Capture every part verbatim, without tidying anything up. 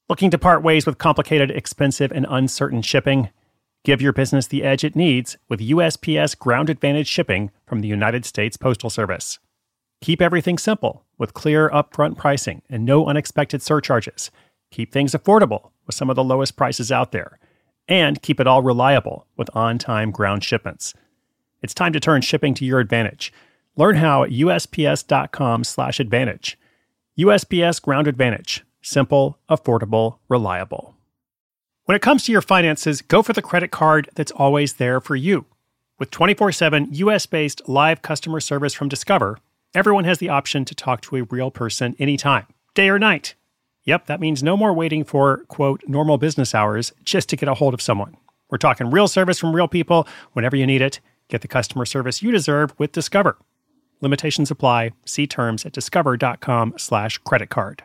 Looking to part ways with complicated, expensive, and uncertain shipping? Give your business the edge it needs with U S P S Ground Advantage shipping from the United States Postal Service. Keep everything simple with clear upfront pricing and no unexpected surcharges. Keep things affordable with some of the lowest prices out there. And keep it all reliable with on-time ground shipments. It's time to turn shipping to your advantage. Learn how at USPS.com slash advantage. U S P S Ground Advantage. Simple, affordable, reliable. When it comes to your finances, go for the credit card that's always there for you. With twenty-four seven U S-based live customer service from Discover, everyone has the option to talk to a real person anytime, day or night. Yep, that means no more waiting for, quote, normal business hours just to get a hold of someone. We're talking real service from real people whenever you need it. Get the customer service you deserve with Discover. Limitations apply. See terms at discover.com slash credit card.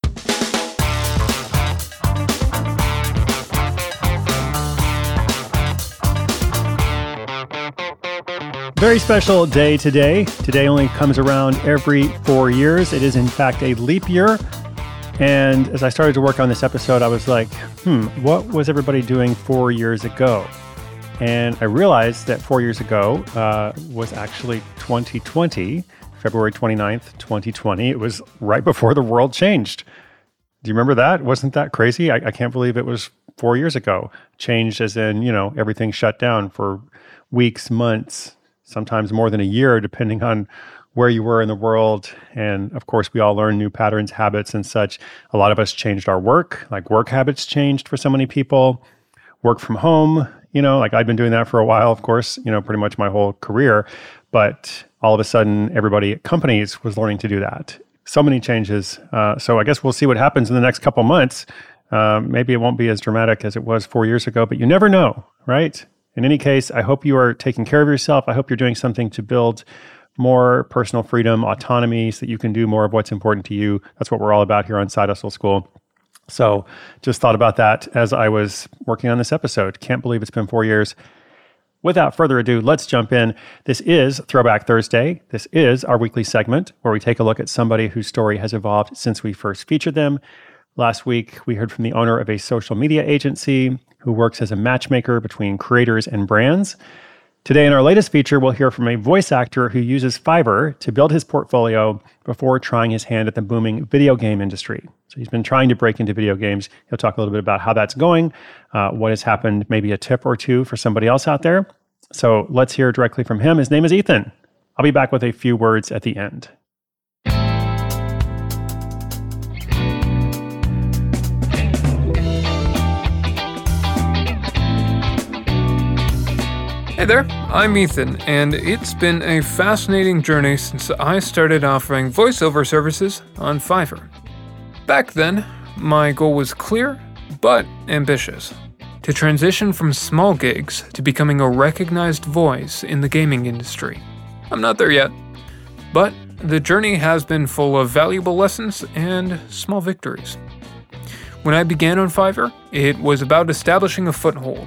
Very special day today. Today only comes around every four years. It is, in fact, a leap year. And as I started to work on this episode, I was like, hmm, what was everybody doing four years ago? And I realized that four years ago uh, was actually twenty twenty, February twenty-ninth, twenty twenty. It was right before the world changed. Do you remember that? Wasn't that crazy? I, I can't believe it was four years ago. Changed as in, you know, everything shut down for weeks, months, sometimes more than a year, depending on where you were in the world. And of course, we all learned new patterns, habits, and such. A lot of us changed our work, like work habits changed for so many people. Work from home, you know, like I'd been doing that for a while, of course, you know, pretty much my whole career. But all of a sudden, everybody at companies was learning to do that. So many changes. Uh, so I guess we'll see what happens in the next couple months. Um, maybe it won't be as dramatic as it was four years ago, but you never know, right? In any case, I hope you are taking care of yourself. I hope you're doing something to build more personal freedom, autonomy, so that you can do more of what's important to you. That's what we're all about here on Side Hustle School. So just thought about that as I was working on this episode. Can't believe it's been four years. Without further ado, let's jump in. This is Throwback Thursday. This is our weekly segment where we take a look at somebody whose story has evolved since we first featured them. Last week, we heard from the owner of a social media agency who works as a matchmaker between creators and brands. Today, in our latest feature, we'll hear from a voice actor who uses Fiverr to build his portfolio before trying his hand at the booming video game industry. So he's been trying to break into video games. He'll talk a little bit about how that's going, uh, what has happened, maybe a tip or two for somebody else out there. So let's hear directly from him. His name is Ethan. I'll be back with a few words at the end. Hey there, I'm Ethan, and it's been a fascinating journey since I started offering voiceover services on Fiverr. Back then, my goal was clear, but ambitious: to transition from small gigs to becoming a recognized voice in the gaming industry. I'm not there yet, but the journey has been full of valuable lessons and small victories. When I began on Fiverr, it was about establishing a foothold.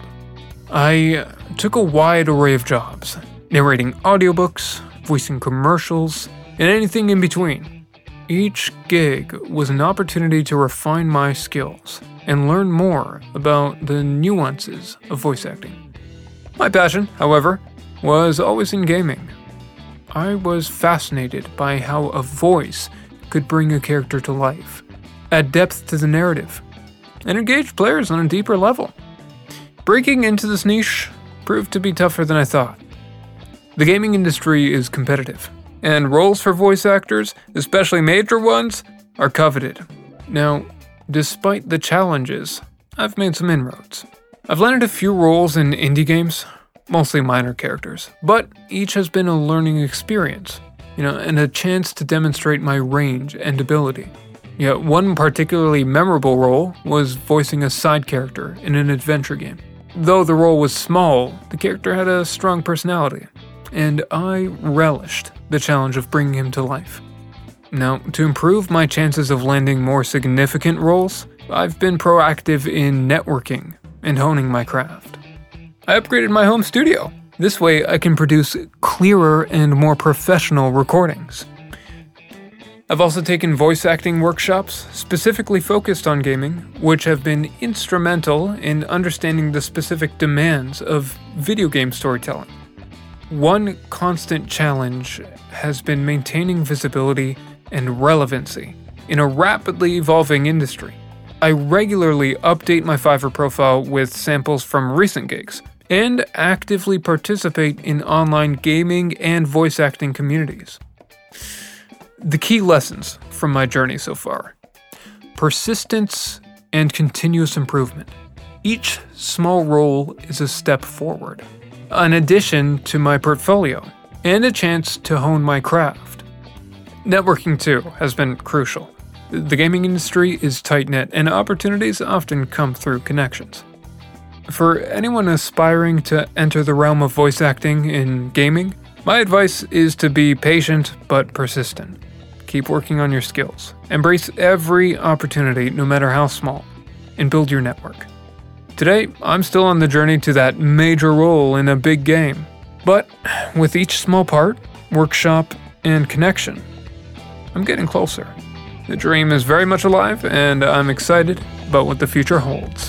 I took a wide array of jobs, narrating audiobooks, voicing commercials, and anything in between. Each gig was an opportunity to refine my skills and learn more about the nuances of voice acting. My passion, however, was always in gaming. I was fascinated by how a voice could bring a character to life, add depth to the narrative, and engage players on a deeper level. Breaking into this niche proved to be tougher than I thought. The gaming industry is competitive, and roles for voice actors, especially major ones, are coveted. Now, despite the challenges, I've made some inroads. I've landed a few roles in indie games, mostly minor characters, but each has been a learning experience, you know, and a chance to demonstrate my range and ability. Yet one particularly memorable role was voicing a side character in an adventure game. Though the role was small, the character had a strong personality, and I relished the challenge of bringing him to life. Now, to improve my chances of landing more significant roles, I've been proactive in networking and honing my craft. I upgraded my home studio. This way I can produce clearer and more professional recordings. I've also taken voice acting workshops specifically focused on gaming, which have been instrumental in understanding the specific demands of video game storytelling. One constant challenge has been maintaining visibility and relevancy in a rapidly evolving industry. I regularly update my Fiverr profile with samples from recent gigs and actively participate in online gaming and voice acting communities. The key lessons from my journey so far: persistence and continuous improvement. Each small role is a step forward, an addition to my portfolio, and a chance to hone my craft. Networking, too, has been crucial. The gaming industry is tight-knit, and opportunities often come through connections. For anyone aspiring to enter the realm of voice acting in gaming, my advice is to be patient but persistent. Keep working on your skills. Embrace every opportunity, no matter how small, and build your network. Today, I'm still on the journey to that major role in a big game. But with each small part, workshop, and connection, I'm getting closer. The dream is very much alive, and I'm excited about what the future holds.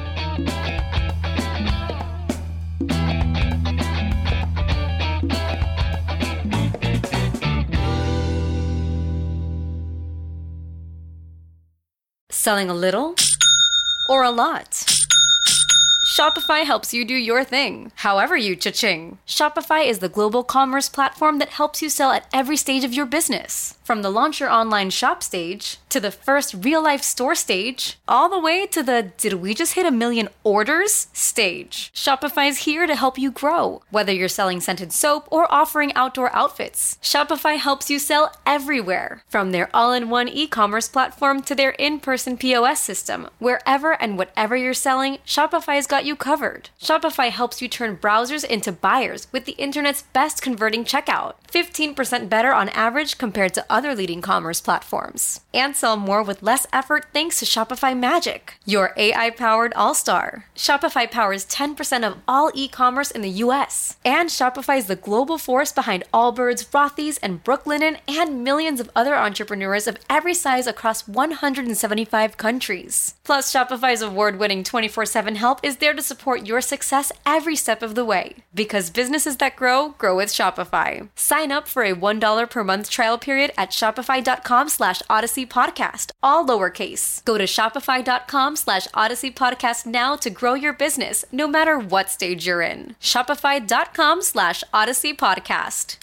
Selling a little or a lot? Shopify helps you do your thing, however you cha-ching. Shopify is the global commerce platform that helps you sell at every stage of your business. From the launch your online shop stage, to the first real-life store stage, all the way to the did we just hit a million orders stage. Shopify is here to help you grow. Whether you're selling scented soap or offering outdoor outfits, Shopify helps you sell everywhere. From their all-in-one e-commerce platform to their in-person P O S system, wherever and whatever you're selling, Shopify's got you covered. Shopify helps you turn browsers into buyers with the internet's best converting checkout, fifteen percent better on average compared to other leading commerce platforms. And sell more with less effort thanks to Shopify Magic, your A I-powered all-star. Shopify powers ten percent of all e-commerce in the U S. And Shopify is the global force behind Allbirds, Rothy's, and Brooklinen, and millions of other entrepreneurs of every size across one hundred seventy-five countries. Plus, Shopify's award-winning twenty-four seven help is there to support your success every step of the way. Because businesses that grow, grow with Shopify. Sign up for a one dollar per month trial period at shopify.com slash Odyssey Podcast, all lowercase. Go to shopify.com slash Odyssey Podcast now to grow your business, no matter what stage you're in. Shopify.com slash Odyssey Podcast.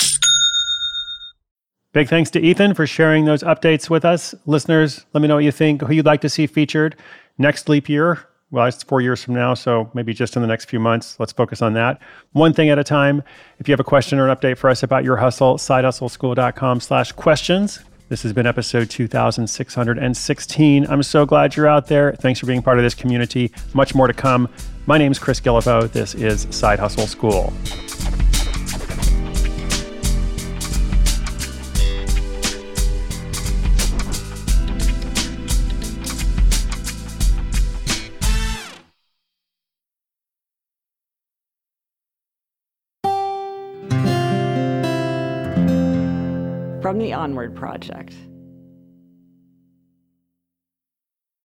Big thanks to Ethan for sharing those updates with us. Listeners, let me know what you think, who you'd like to see featured next leap year. Well, it's four years from now, so maybe just in the next few months. Let's focus on that. One thing at a time. If you have a question or an update for us about your hustle, sidehustleschool.com slash questions. This has been episode two thousand six hundred sixteen. I'm so glad you're out there. Thanks for being part of this community. Much more to come. My name's Chris Guillebeau. This is Side Hustle School. From the Onward Project.